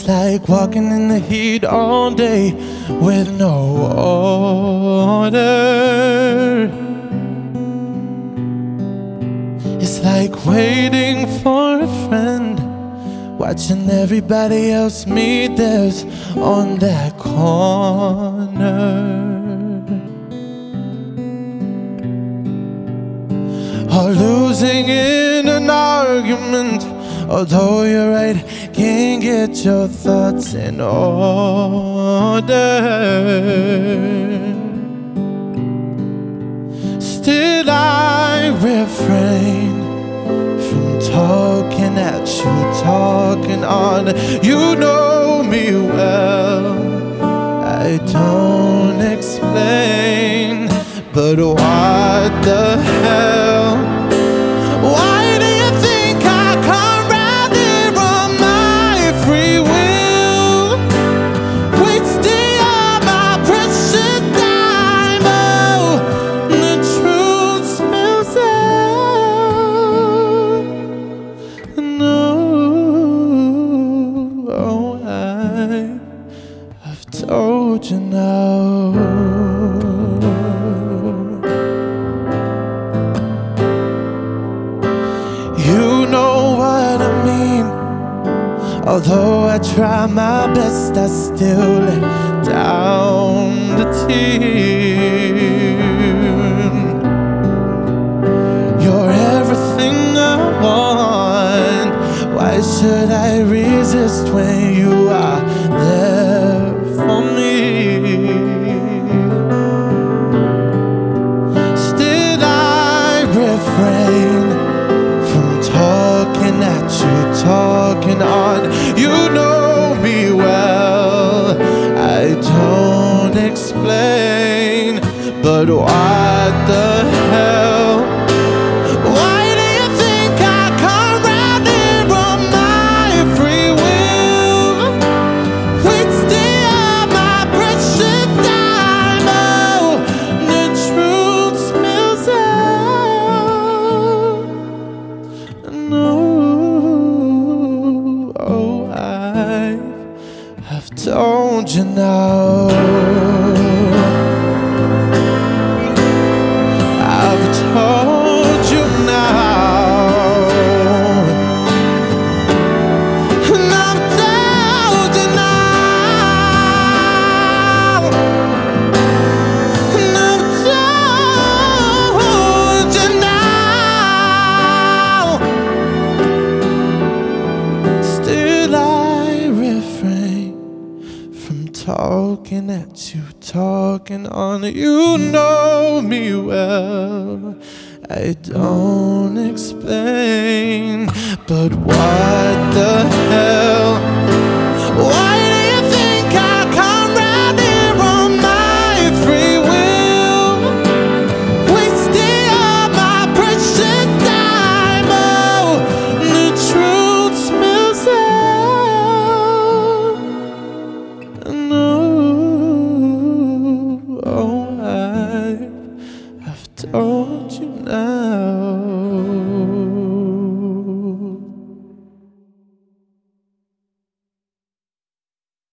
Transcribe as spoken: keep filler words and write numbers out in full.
It's like walking in the heat all day with no order. It's like waiting for a friend, watching everybody else meet theirs on that corner. Or losing in an argument, although you're right, can't get your thoughts in order. Still I refrain from talking at you, talking on. You know me well, I don't explain, but what the hell? Why do you think I come round here on my free will, wasting all my precious time? Oh, the truth spills out. No, oh, I, I've told you now. You know what I mean. Although I try my best, I still let down the team. You're everything I want. Why should I resist when you are there for me? Still I refrain talking at you, talking on. You know me well, I don't explain, but what the hell? Why do you think I come round here on my free will, wasting all my precious time? Oh, the truth spills out. No, oh, I have told you now. I've told you now. And I've told you now. And I've told you now. Still I refrain from talking at you, talking on. You know me well, I don't explain, but what the hell?